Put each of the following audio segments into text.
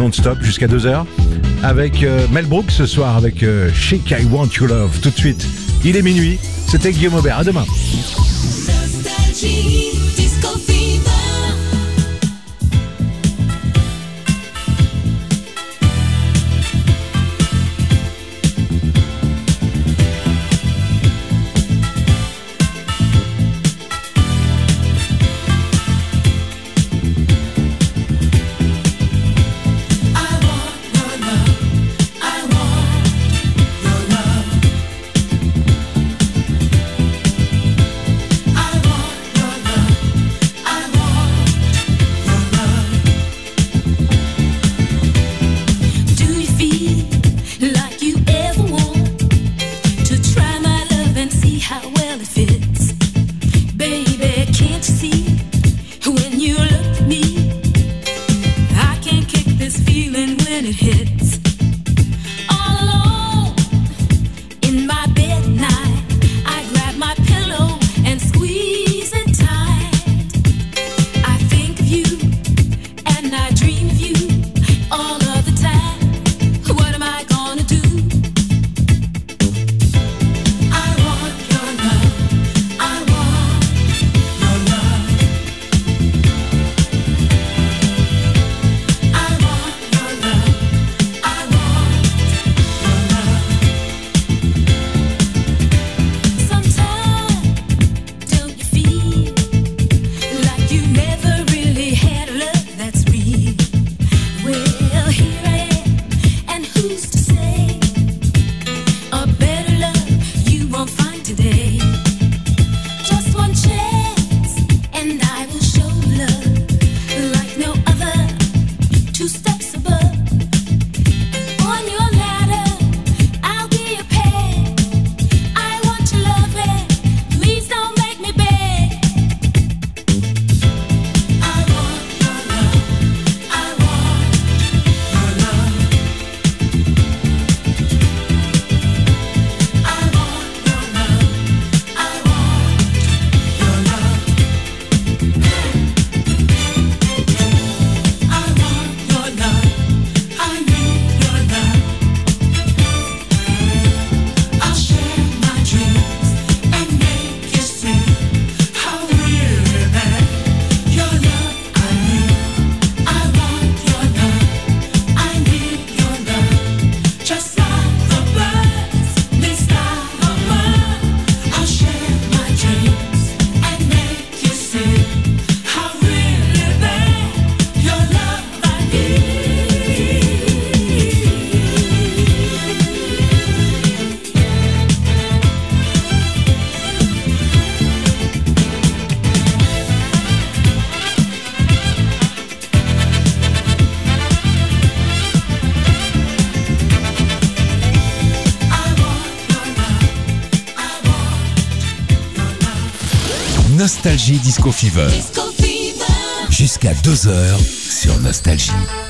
non-stop jusqu'à 2h avec Mel Brooks ce soir avec Chic I Want Your Love. Tout de suite, il est minuit, c'était Guillaume Aubert, à demain. Nostalgie, Disco Fever. Nostalgie Disco Fever. Disco Fever. Jusqu'à 2h sur Nostalgie.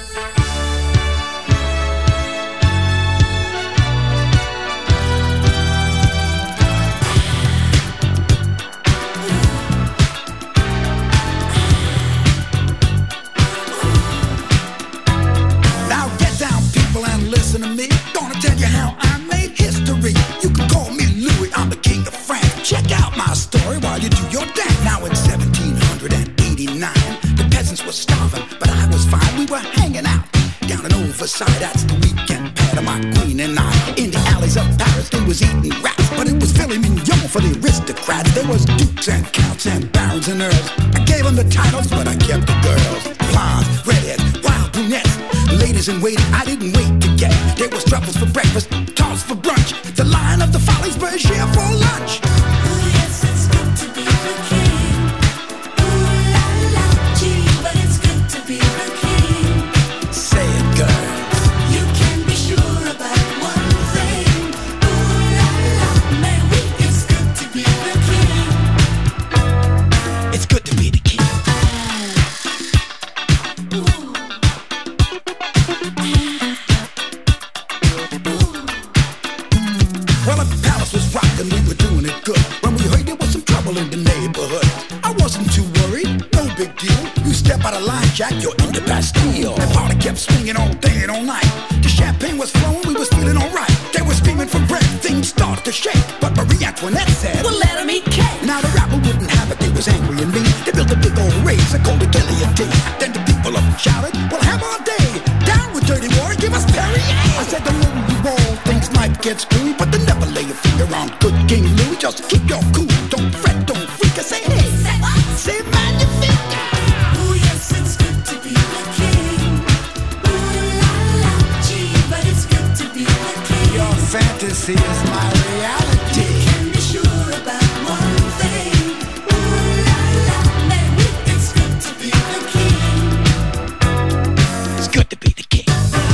Now get down, people, and listen to me. Gonna tell you how I made history. You can call me Louis, I'm the king of France. Check out my story while you do your dance. Now in 1789, the peasants were starving, but I was fine. We were hanging out down in Overside. That's the weekend pad of my queen and I. In the alleys of Paris, they was eating rats, but it was filet mignon for the aristocrats. There was dukes and counts and barons and earls. I gave them the titles, but I kept the girls. Blondes, redheads, wild brunettes, ladies in waiting. I didn't wait to get. There was truffles for breakfast, tarts for brunch. The Lion of the Follies were here for lunch. Say it, girl. You can be sure about one thing. Ooh la la, man, it's good to be the king. It's good to be the king. Well, the palace was rocking, we were doing it good. When we heard there was some trouble in the neighborhood, I wasn't too worried, no big deal. You step out of line, Jack, you're in the Bastille. The party kept kept swinging all day and all night. The champagne was flowing, we was feeling alright. They were screaming for bread, things started to shake. But Marie Antoinette said, Well, let 'em eat cake. now the rapper wouldn't have it, they was angry and mean. They built a big old race and called it guillotine. Then the people up shouted, well, have our day. Down with dirty water, give us Perrier. I said, the lower you roll, things might get screwy, but then never lay your finger on good King Louis. Just keep your cool, don't fret, don't freak. I say, hey, Say what? say man, you think. Ooh, yes, it's good to be the king. Ooh la la, gee, but it's good to be the king. Your fantasy is my reality. Can be sure about one thing. Ooh la la, man, it's good to be the king. It's good to be the king.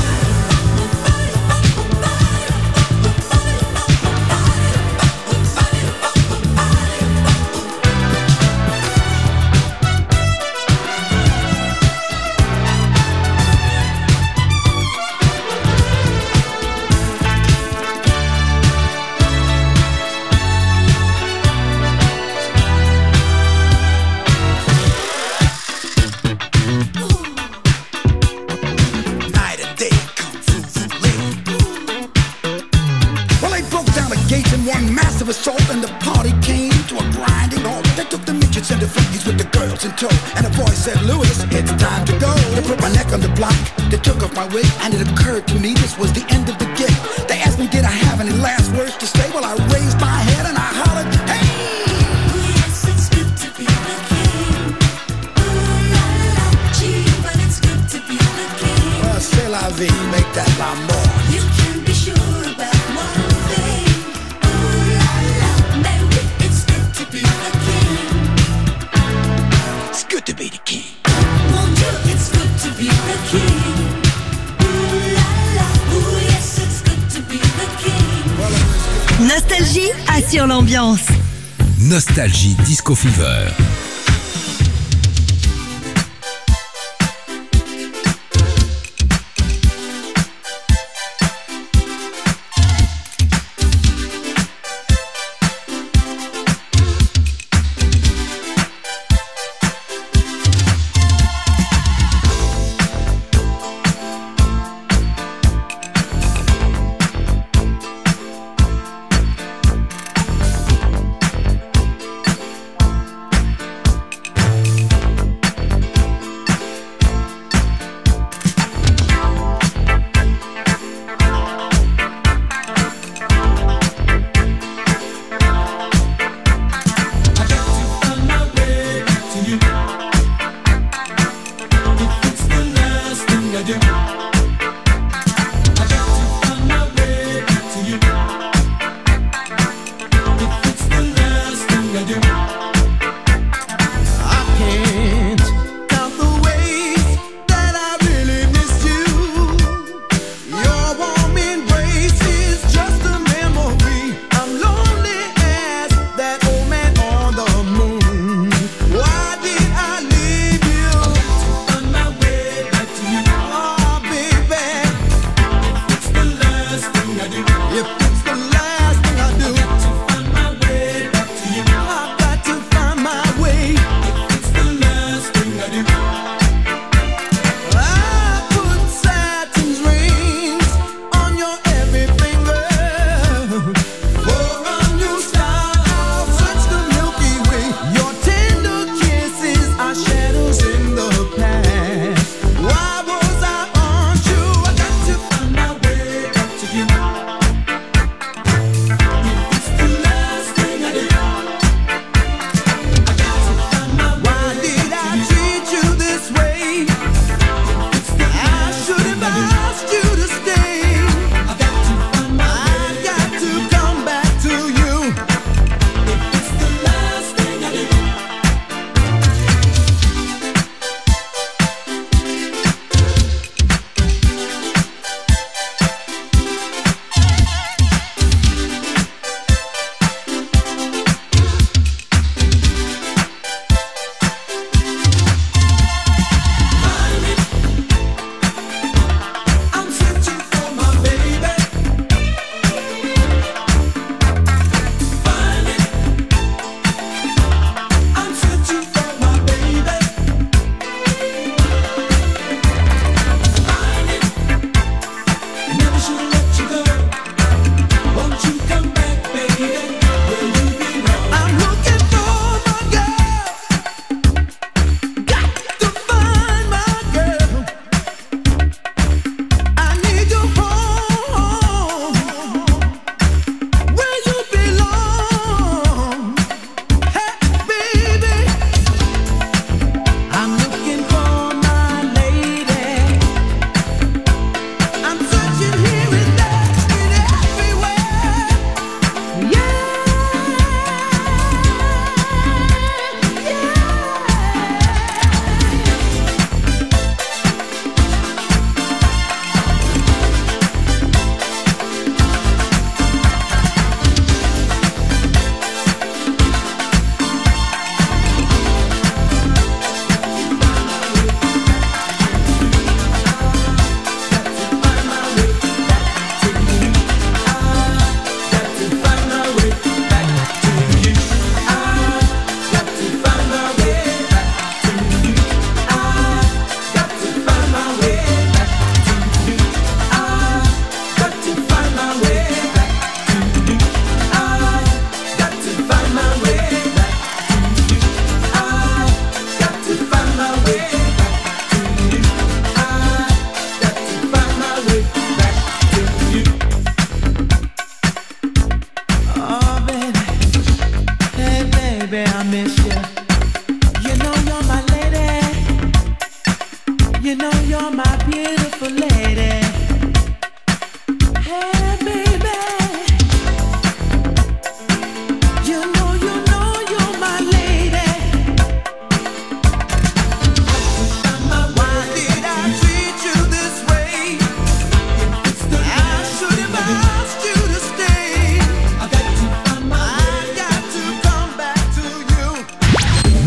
Night and day, kung fu lady. Well, they broke down the gates in one massive assault, and the party came to a grinding halt. They took the midgets and the freakies with the girls in tow, and a voice said, Louis, it's time to go. They put my neck on the block, they took off my wig, and it occurred to me this was the end of the gig. They asked me, did I have any last words to say? Well, I raised my head and I hollered, hey! Ooh, yes, it's good to be the king. Ooh la la, gee, but it's good to be the king. Well, c'est la vie, make that l'amour. You can be sure about one thing. Ooh la la, man, it's good to be the king. It's good to be the king. Mon Dieu, it's good to be the king. Ooh la la, ooh yes, it's good to be the king. Nostalgie assure l'ambiance. Nostalgie Disco Fever.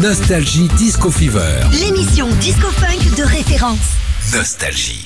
Nostalgie Disco Fever. L'émission Disco Funk de référence. Nostalgie.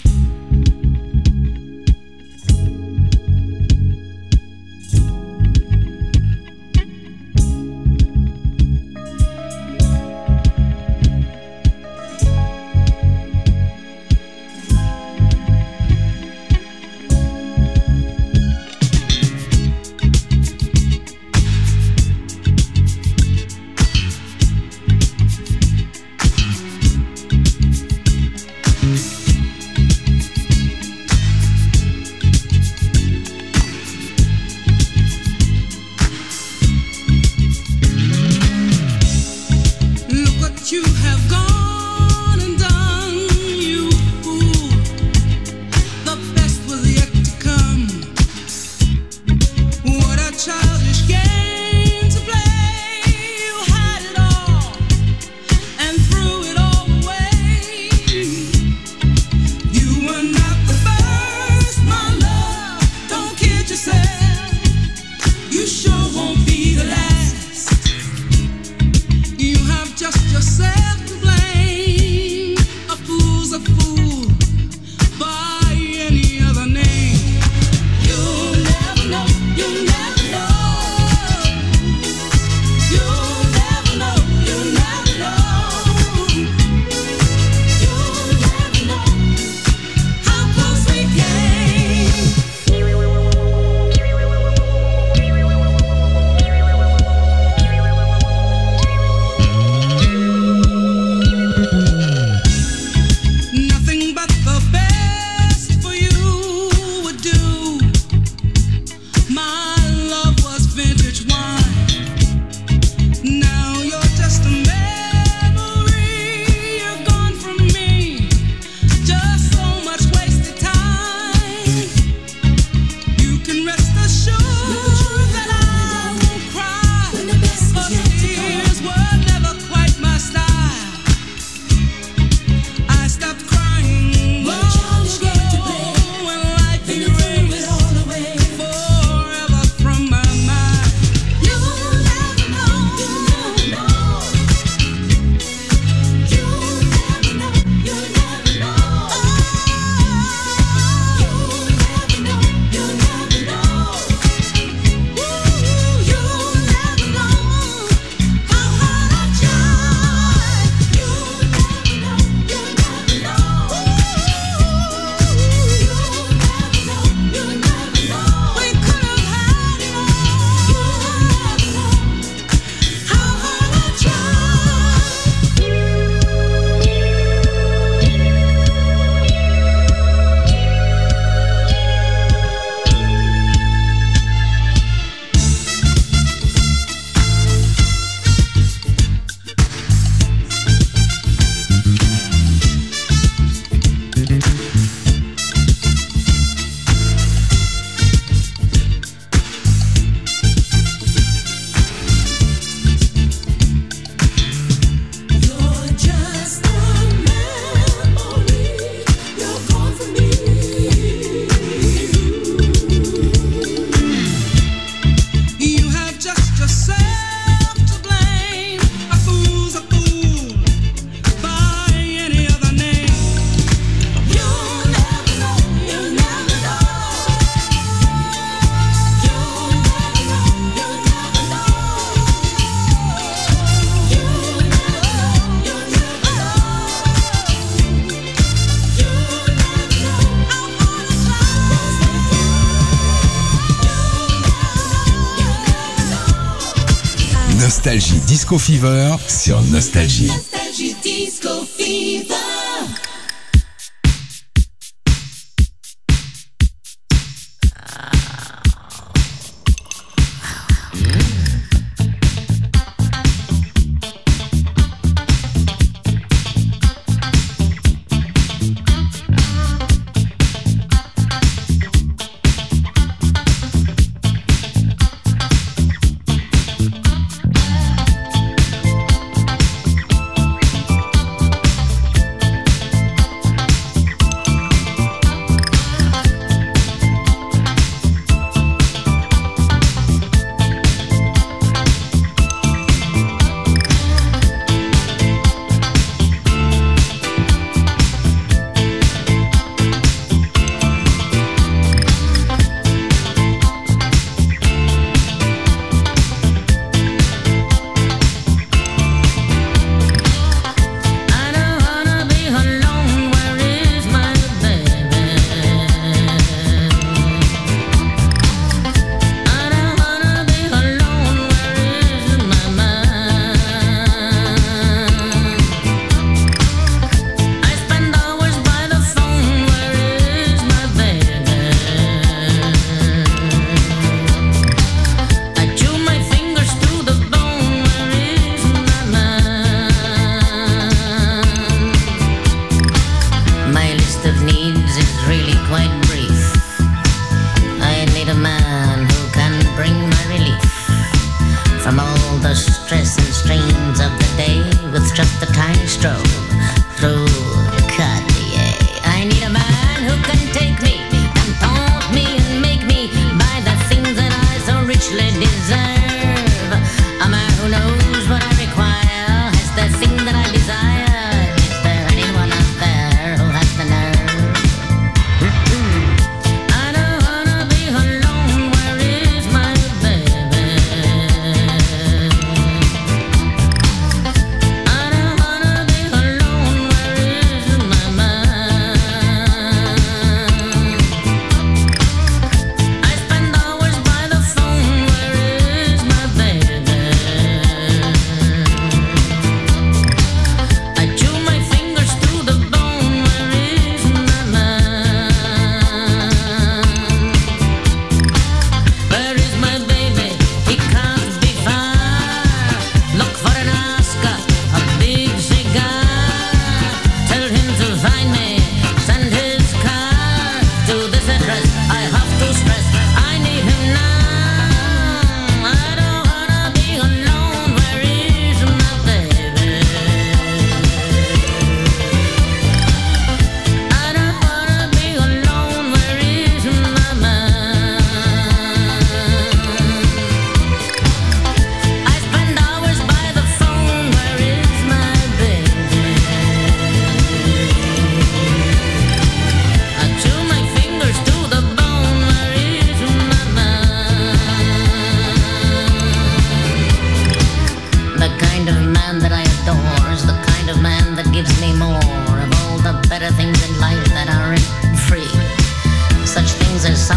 Nostalgie Disco Fever sur Nostalgie. Nostalgie Disco Fever.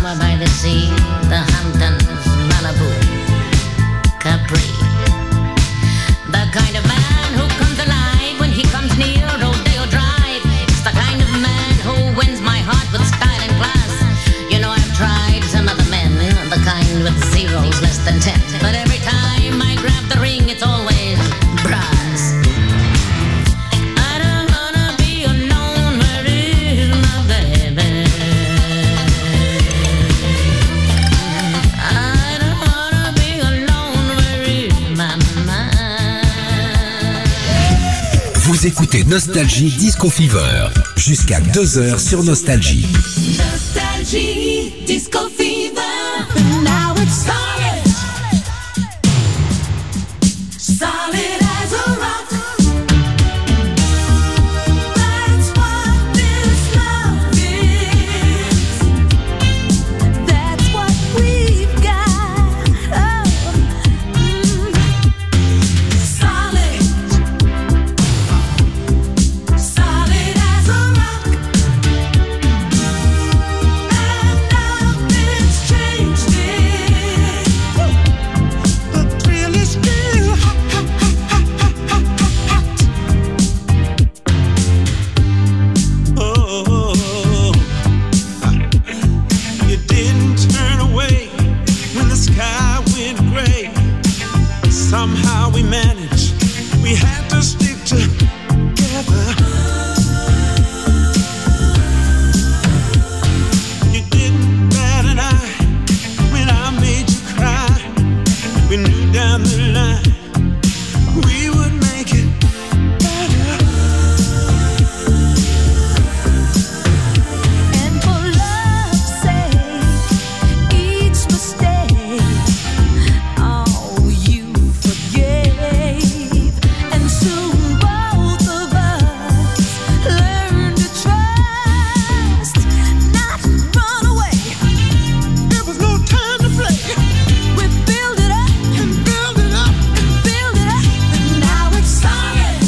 Summer by the sea, the Hamptons, Malibu, Capri. The kind of man who comes alive when he comes near Rodeo Drive. It's the kind of man who wins my heart with style and class. You know, I've tried some other men, the kind with zeros less than 10. But every time I grab the ring, it's always brass. I don't wanna be alone, where is my baby? I don't wanna be alone, where is my mind? Vous écoutez Nostalgie Disco Fever jusqu'à 2h sur Nostalgie. Nostalgie, Disco Fever. Now it's solid. Solid as a rock. That's what this love is. That's what we've got. Solid. Solid as a rock. And nothing's changed it. The thrill is still hot. Oh, you didn't turn away when the sky went gray. Somehow we managed. We had to stick together. You didn't bat an eye when I made you cry. We knew down the line we would make it better. And for love's sake, each mistake, oh, you forgave. And soon both of us learned to trust, not run away. There was no time to play. We build it up and build it up and build it up, and now it's solid.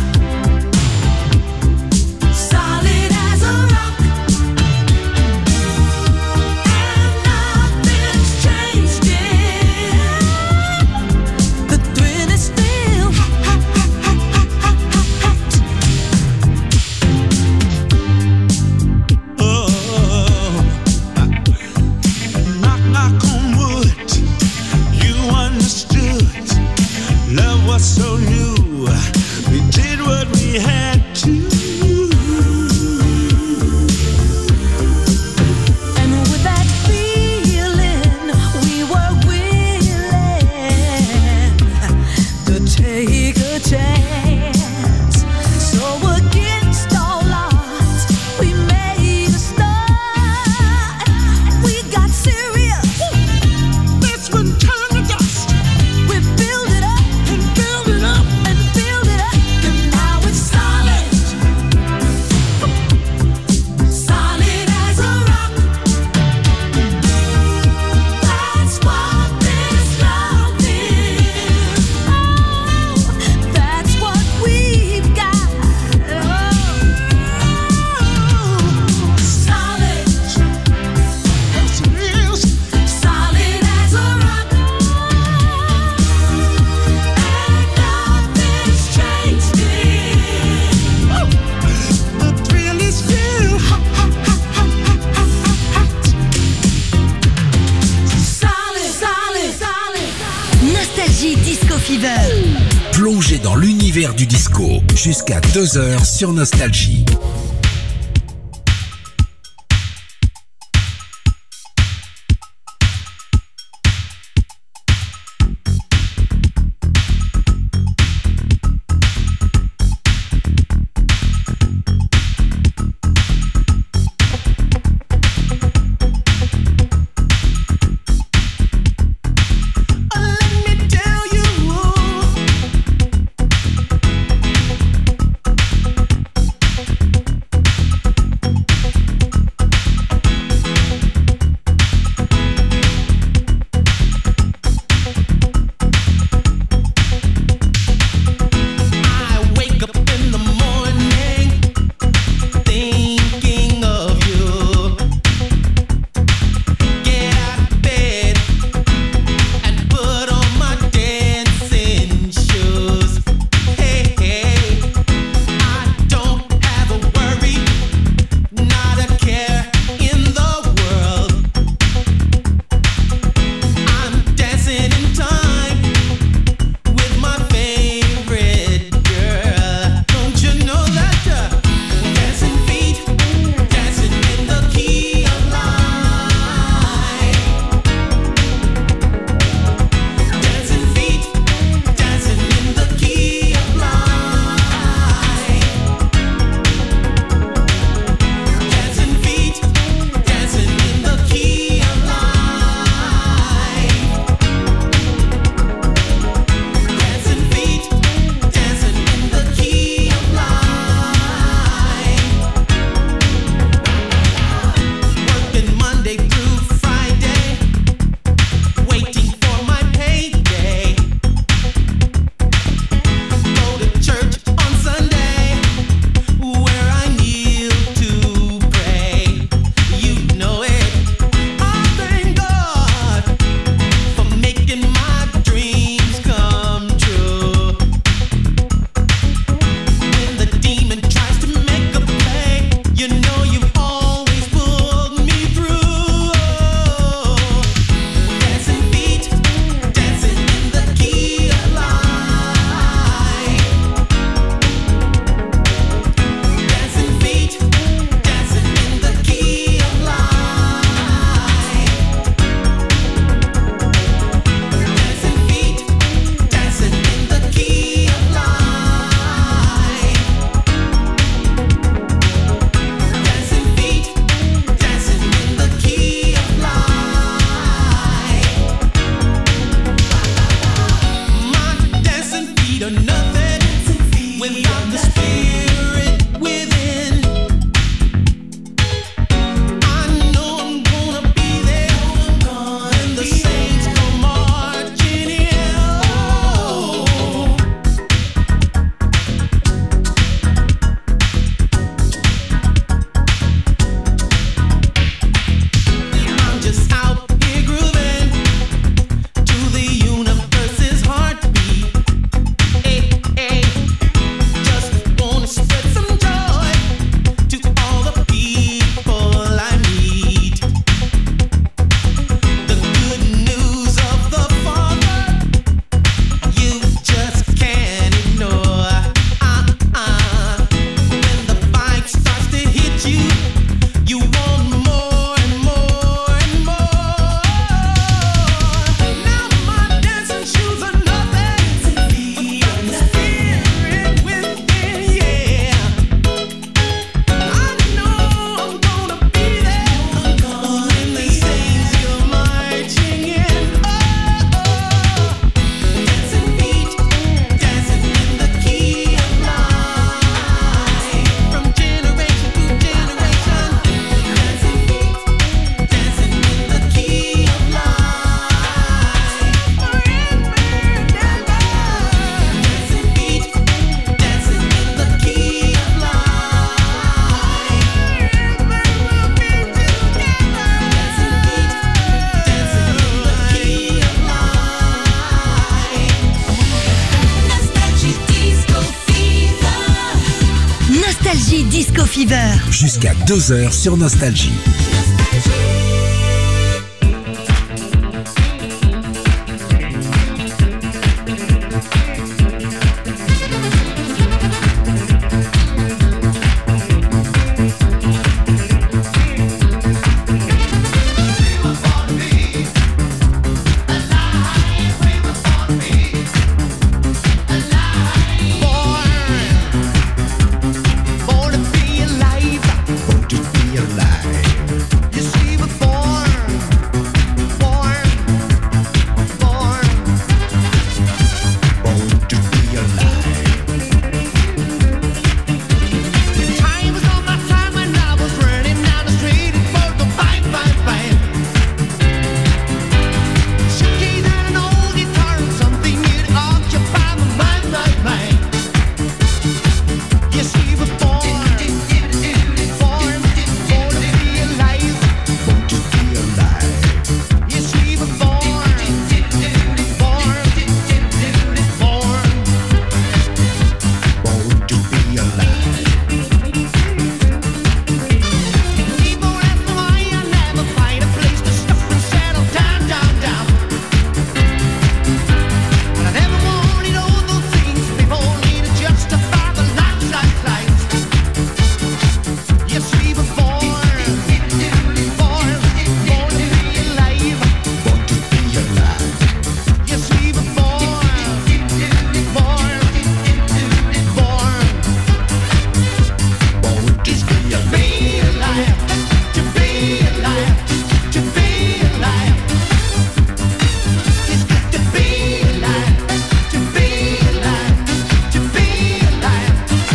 Solid as a rock. And nothing's changed it. The thrill is still hot. Oh, knock, knock on wood. You understood. Love was so new. We did what we had to. And with that feeling, we were willing to take a chance. So against all odds, we made a start. We got serious. That's when time to dust. We build it up and build it up and build it up, and now it's solid. Solid as a rock. That's what this love is. Oh, that's what we've got. Oh, solid. Yes, it is. Solid as a rock. And nothing's changed it. The thrill is still hot. Solid, solid, solid. Nostalgie Disco Fever. Plongez dans l'univers du disco jusqu'à 2h sur Nostalgie. Let me tell you. Fever. Jusqu'à 2h sur Nostalgie. Born to be alive. Born to be alive. You see, we're born Born to be alive. Time was on my side when I was running down the street. It was a bang, bang, bang. Suitcase and an old guitar and something you'd occupy my mind, mind, mind. You see, we're born to be alive. Born to be alive. You see, we're born to be alive. Born to be alive. People ask me why I never find a place to stop and settle down, down, down. But I never wanted all those things people need to justify the life, life, life. Yes, we were born to be alive. Born to be alive. Yes, we were born Born to be alive. be alive, to be alive, to be alive. It's good to be alive, to be alive, to be alive.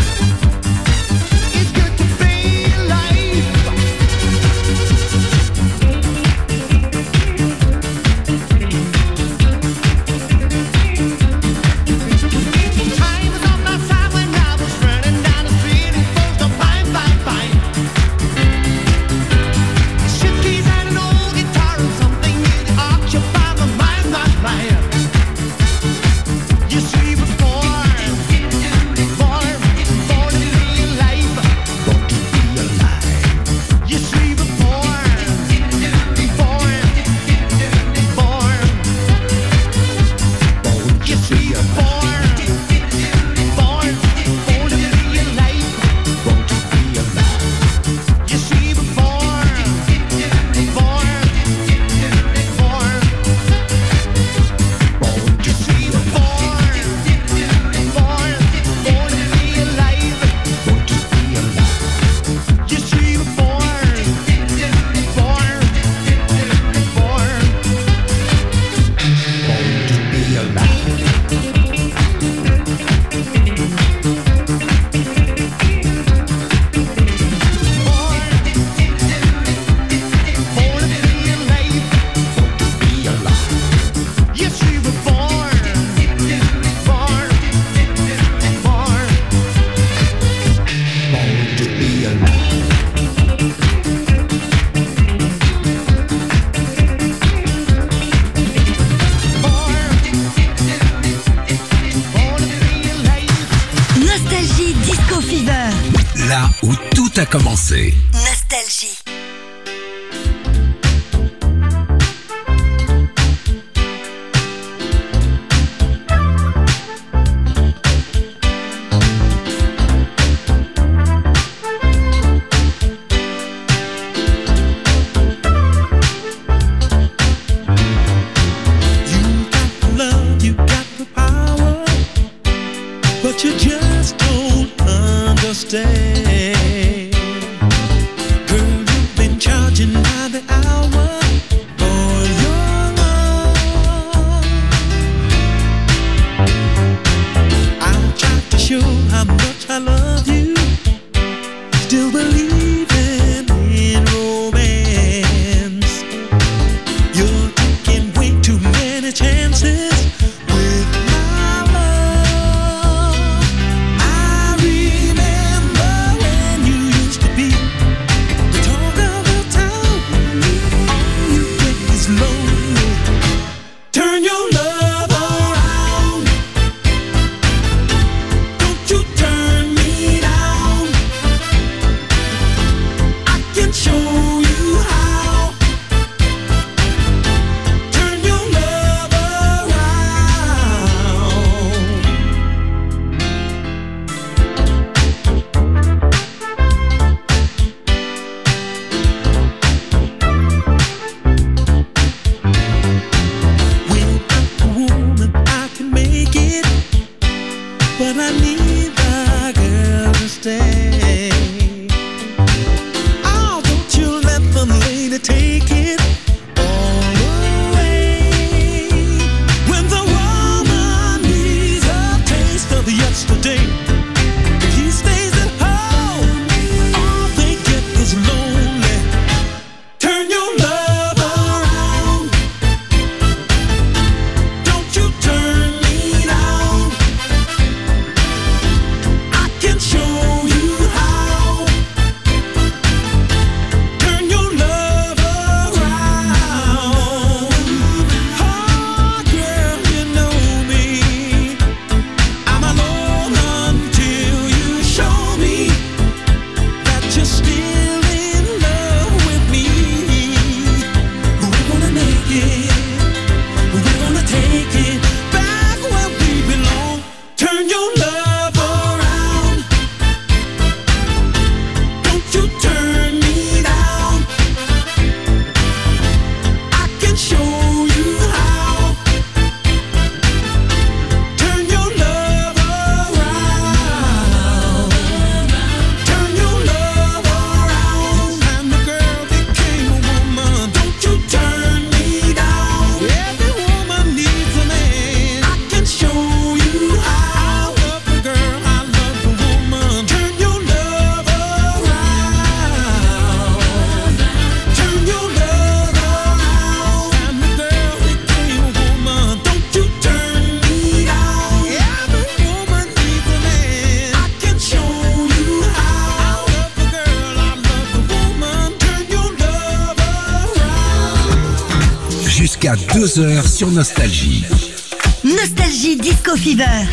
It's good to be alive. Time was on my side when I was running down the street. It was a bang, bang, bang. Suitcase and an old guitar and something you'd occupy my mind, my mind. You see, we're born to be alive. Born to be alive. You see, we're born to be alive. You see, we're born to be alive. Born to be alive. You see, we're born Born to You see, we're born to be alive. Born to be alive. You see, we're born Born to be alive. born to be alive. Born to be alive. You see, we're born Born to be alive. born to be alive. Nostalgie Disco Fever. Là où tout a commencé. Nostalgie. You got the love, you got the power, but you just don't understand. Girl, you to take it all away. When the woman needs a taste of yesterday, if he stays at home, all they get is lonely. Turn your love around. Don't you turn me down. I can show you how. Turn your love around. Oh, girl, you know me. I'm alone until you show me that you're still in love with me. We're gonna make it. We're gonna take it back where we belong. Turn your love around. Don't you turn me down. I can show you how. Turn your love around. Turn your love around. And the girl became a woman. Don't you turn me down. Every woman needs a man. I can show you how. I love the girl, I love the woman. Turn your love around. Turn your love around. And the girl became a woman. Don't you turn me down. Every woman needs a man. I can show you how. I love the girl, I love the woman. Turn your love around. Jusqu'à 2h sur Nostalgie. Nostalgie Disco Fever.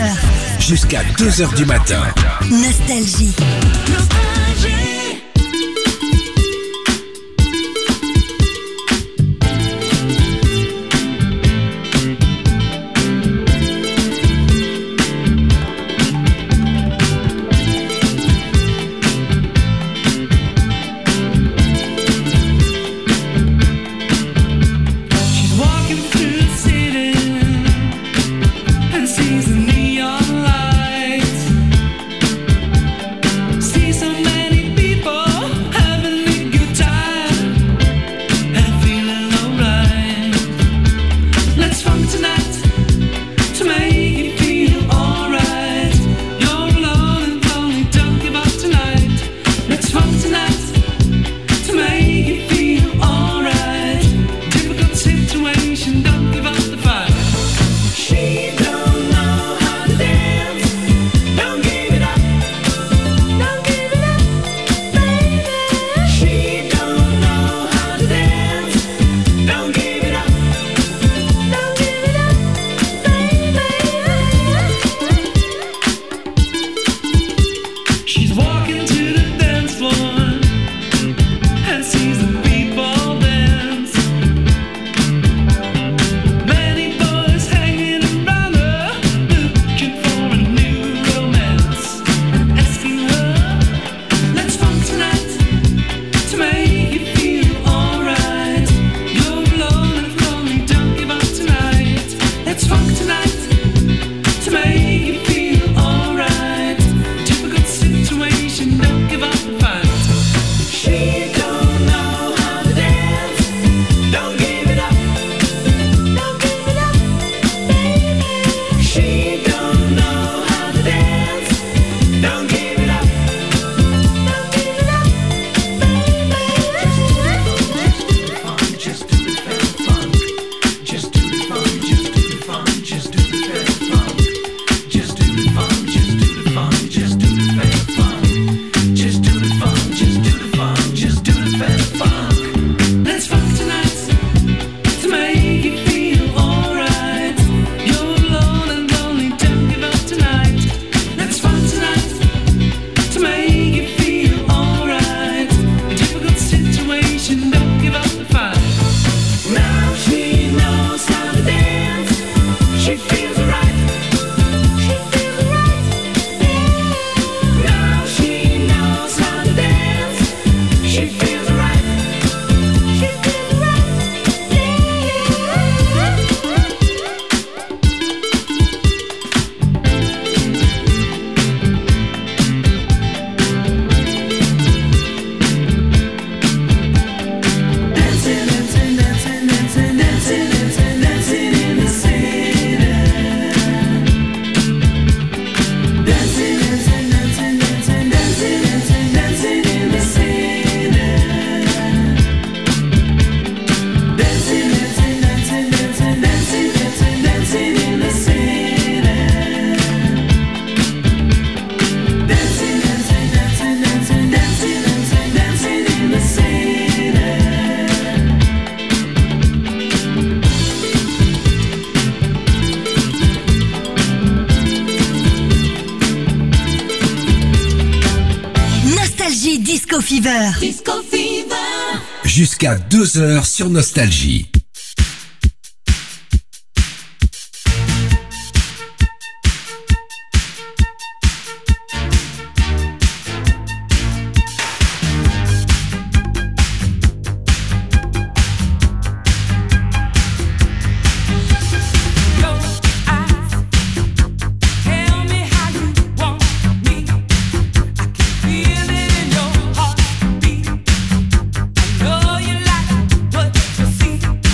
Jusqu'à 2h du matin. Nostalgie. She's walking through the city and sees the neon lights. Sees so many people having a good time and feeling alright. Let's funk tonight to make you feel alright. You're alone and lonely, don't give up tonight. Let's funk tonight to make you feel alright. Difficult situation, don't give up the fight. She don't know how to dance. Don't give it up. Don't give it up, baby. She don't know how to dance. Don't give it up. Don't give it up, baby. She's walking to the dance floor and sees the people dance. Many boys hanging around her, looking for a new romance, asking her, let's funk tonight to make you feel alright. You're alone and lonely, don't give up tonight. Let's funk tonight to make you feel alright. Difficult situation, don't give up the fight. She don't know how to dance. Don't give it up. Don't give it up, baby. She don't know how to dance. Don't give it up. Don't give it up, baby. Just do the funk. Just do the funk. Just do the funk. Just do the funk. Just do the funk. Just do the funk. Just do the funk. Just do the funk. Just do the funk. Just do the funk. Let's funk tonight to make you feel alright. You're alone and lonely, don't give up tonight. Let's funk tonight to make you feel alright. A difficult situation, don't give up the fight. Now she knows how to dance. She feels alright. She feels alright. Now she knows how to dance. She feels alright. She feels alright. Dancing, dancing, dancing, dancing, dancing, dancing, dancing in the city. Dancing, dancing, dancing, dancing, dancing, dancing, dancing in the city. Dancing, dancing, dancing, dancing, dancing, dancing, dancing in the city. Dancing, dancing, dancing, dancing, dancing, dancing, dancing in the city. Nostalgie Disco Fever. Disco Fever. Jusqu'à 2h sur Nostalgie. Your eyes tell me how you want me. I can feel it in your heartbeat. I know you like what you see.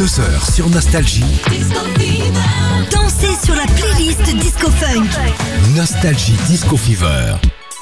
2h sur Nostalgie. Disco Fever. Dansez sur la playlist Disco Funk. Nostalgie Disco Fever.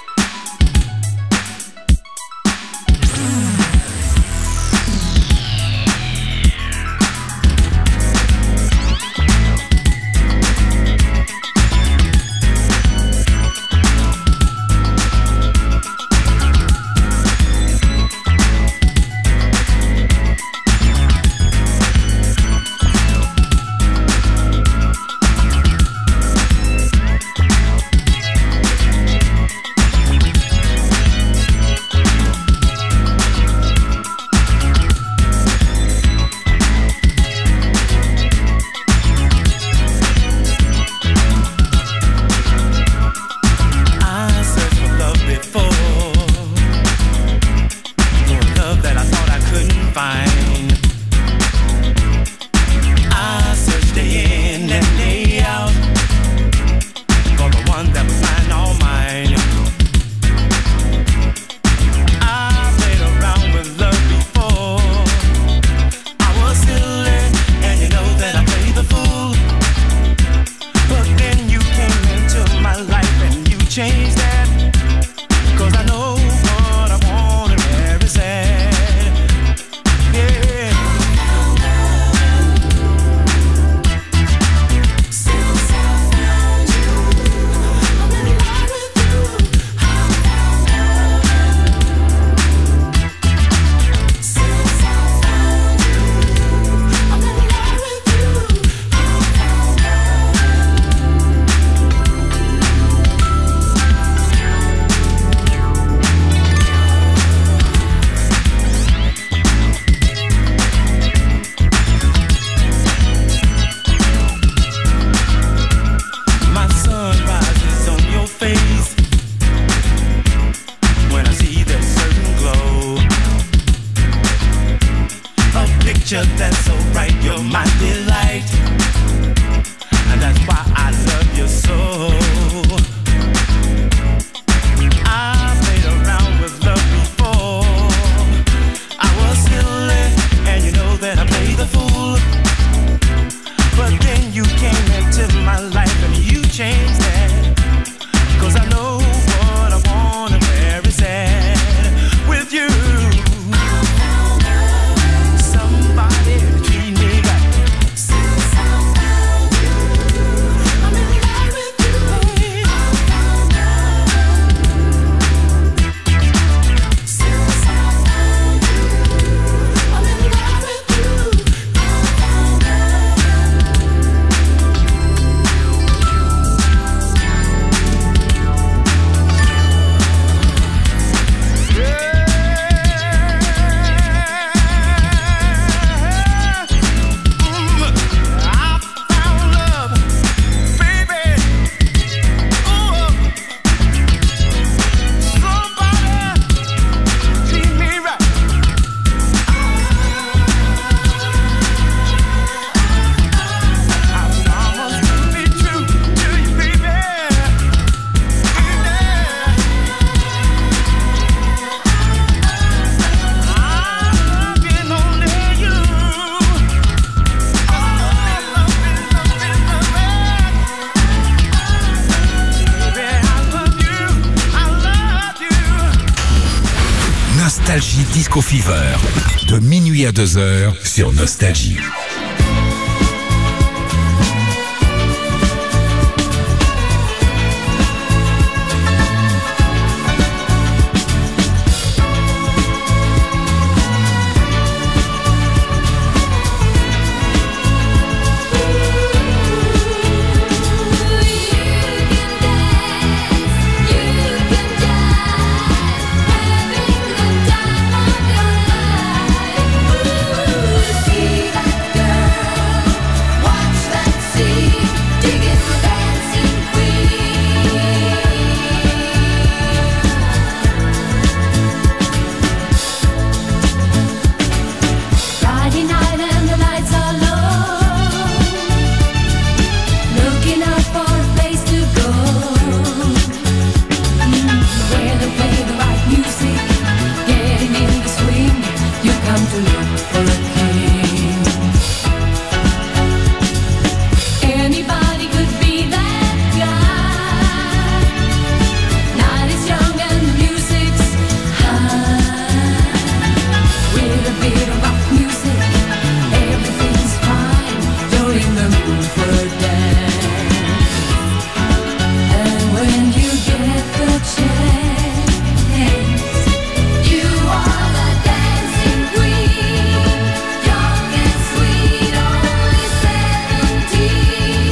Nostalgie Disco Fever. De minuit à 2h sur Nostalgie. See that girl. room for a dance. And when you get the chance, you are the dancing queen, young and sweet, only 17.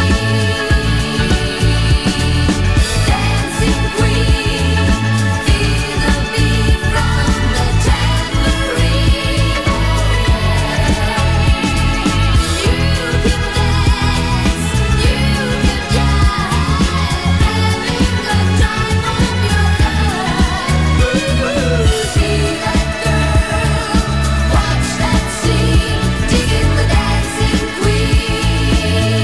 Dancing queen, feel the beat from the tambourine. You can dance, you can jive, having the time of your life. See that girl, watch that scene, digging the dancing queen.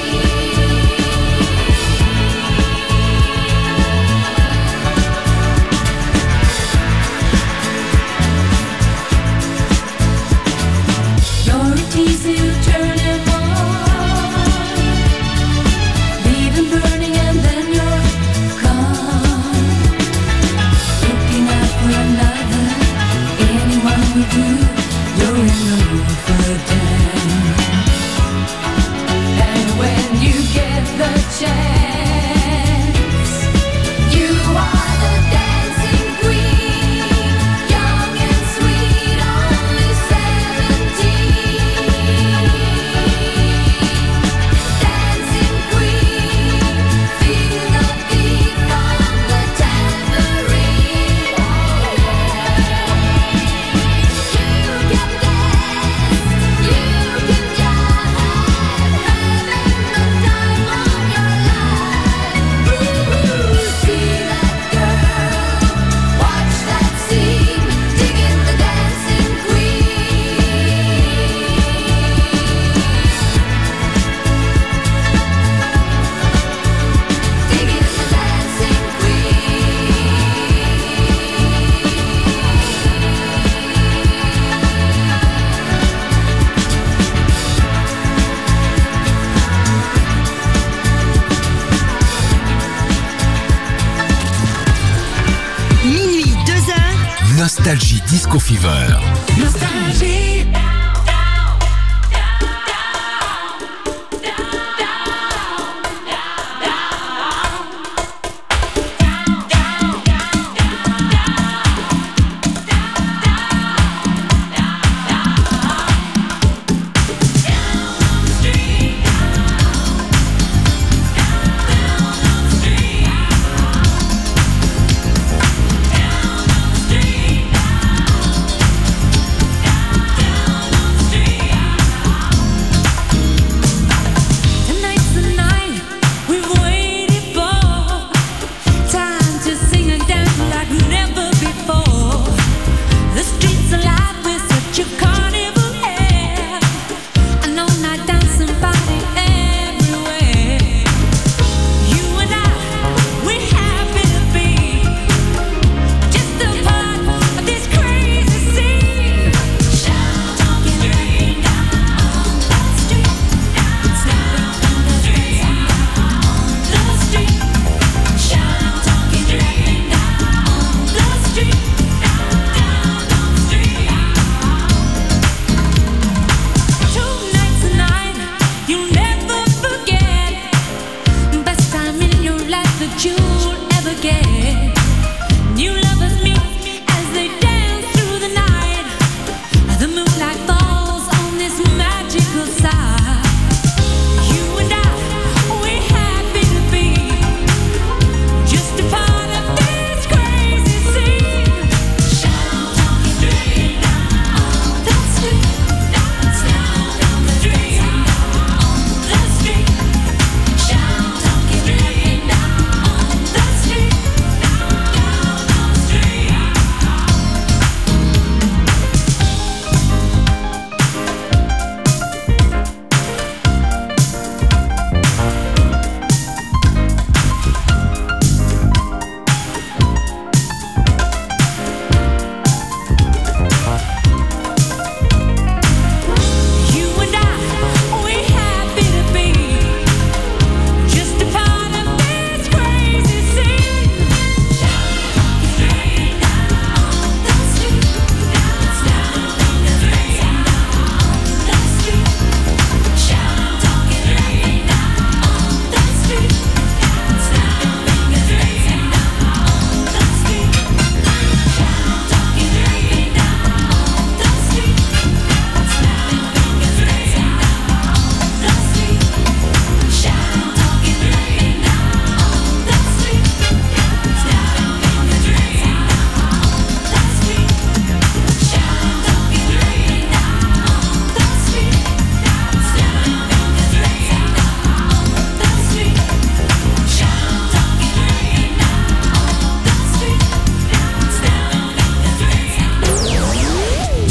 You're a teaser, you turn him on, leave him burning and then you're gone. Looking out for another, anyone will do. You're in the mood for a dance. And when you get the chance, you are the dancing queen, young and sweet, only 17. Dancing queen, feel the beat from the tambourine. You can dance, you can jive, having the time of your life. See that girl, watch that scene, digging the dancing queen. Digging the dancing Minuit, 2h, Nostalgie Disco Fever. Nostalgie. Down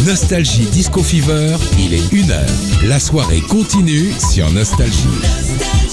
Nostalgie Disco Fever, il est 1h. La soirée continue sur Nostalgie.